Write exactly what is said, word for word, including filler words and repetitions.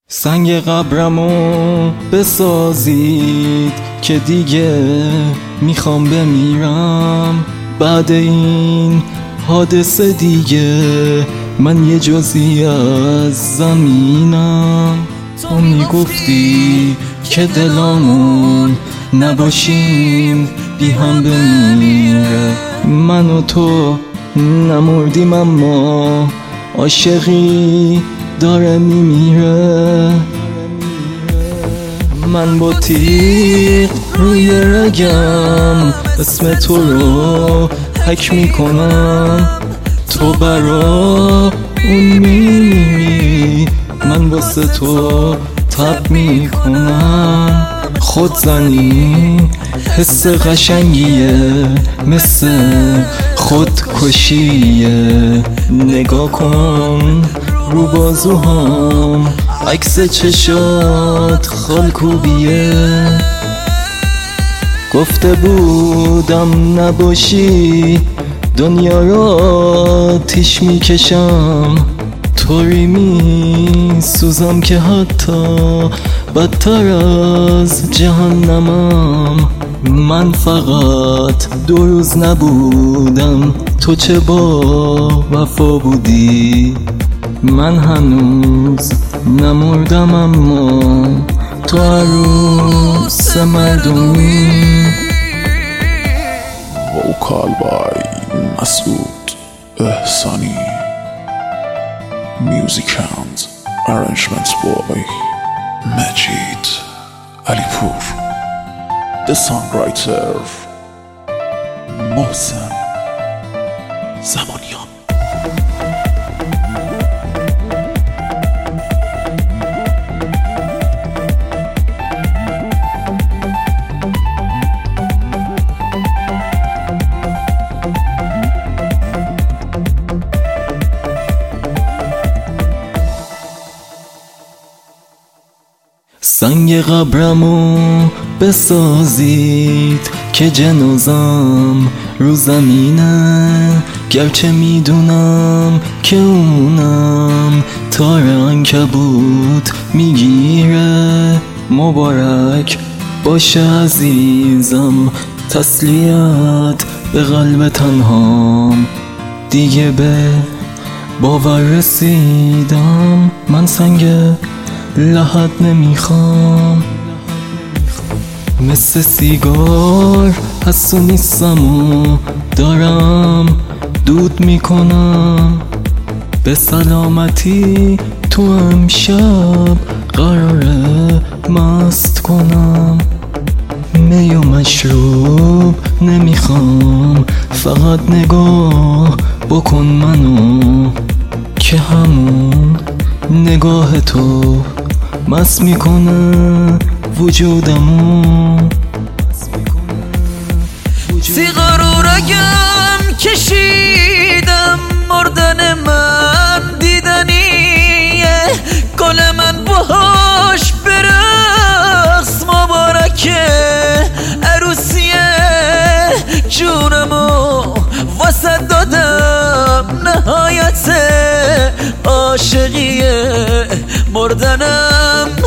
سنگ قبرمو بسازید که دیگه میخوام بمیرم. بعد این حادثه دیگه من یه جزئی از زمینم. تو میگفتی که دلامون نباشیم بی هم بمیره. من و تو نمردیم اما عاشقی داره میمیره. من با تیغ روی رگم اسم تو رو حک میکنم. تو برا اون میمیری، من واسه تو تب میکنم. خودزنی حس قشنگیه مثل خودکشیه. نگاه کن رو بازوهام عکس چشات خالکوبیه. گفته بودم نباشی دنیا را آتیش میکشم. طوری میسوزم که حتی بدتر از جهنمم. من فقط دو روز نبودم، تو چه با وفا بودی. من هنوز نمردم اما تو عروس مردمی. Vocal by Masoud Ehsani. Music and arrangements by Majid Alipur. The songwriter Mohsen Zamanian. سنگ قبرمو بسازید که جنازم رو زمینه. گرچه میدونم که اونم تار عنکبوت میگیره. مبارک باشه عزیزم، تسلیت به قلب تنهام. دیگه به باور رسیدم، من سنگ لحد نمیخوام. مثل سیگار حسو نیستم و دارم دود میکنم. به سلامتی تو امشب قراره مست کنم. می و مشروب نمیخوام، فقط نگاه بکن منو که همون نگاه تو مست میکنه وجودمو. سیگار و رگم کشیدم، مردن من دیدنیه. گل من باهاش برقص، مبارکه عروسیه. جونمو واسه دادم، نهایت عاشقیه. مردنم